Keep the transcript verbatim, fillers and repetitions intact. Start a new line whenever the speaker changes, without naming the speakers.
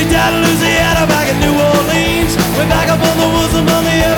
down in Louisiana, back in New Orleans, way back up on the woods among the